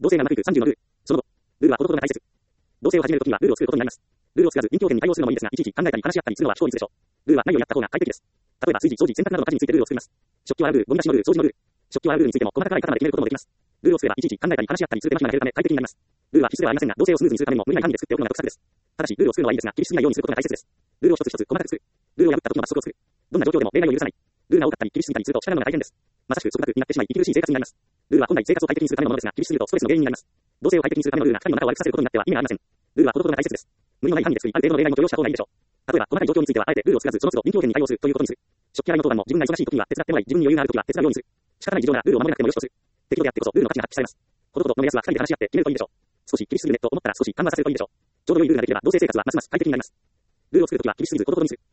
同性が長く30のルール。その後、ルールはほどほどが大切。同棲を始めるときにはルールを作ることになります。ルールを作らず臨機応変に対応するのもいいですが、いちいち考えたり話し合ったりするのは非効率でしょう。ルールは何をやった方が快適です。例えば、炊事、掃除、洗濯などの家事についてルールを作ります。食器を洗うルール、ゴミ出しのルール、掃除のルール。食器を洗うルールについても細かい方まで決めることもできます。ルールを作ればいちいち考えたり話し合ったりする手間暇が減るため快適になります。ルールは必須ではありませんが、同棲をスムーズにするためにも無理ない範囲で作っておくのが得策です。ただし、ルールを作るのはいいですが、厳しすぎないようにすることが大切です。ルールを一つ一つ細かく作る。ルールを破った時の罰則を作る。どんな状況でも例外を許さない。ルールが多かったり厳しすぎたりすると従うのが大変です。まさしく束縛になってしまい、息苦しい生活になります。ルールは本来生活を快適にするためのものですが、厳しすぎるとストレスの原因になります。同棲を快適にするためのルールが二人の仲を悪くさせることになっては意味がありません。ルールはほどほどが大切です。無理のない範囲で作り、ある程度の例外も許容した方がいいでしょう。例えば、細かい状況についてはあえてルールを作らず、その都度臨機応変に対応するということにする。食器洗いの当番も自分が忙しい時には手伝ってもらい、自分に余裕がある時は手伝うようにする。仕方ない事情ならルールを守れなくてもよしとする。適度であってこそルールの価値が発揮されます。ほどほどの目安は二人で話し合って決めるといいでしょう。少し厳しすぎるねと思ったら少し緩和させるといいでしょう。ちょうど良いルールができれば同棲生活はますます快適になります。ルールを作るときは厳しすぎずほどほどにする。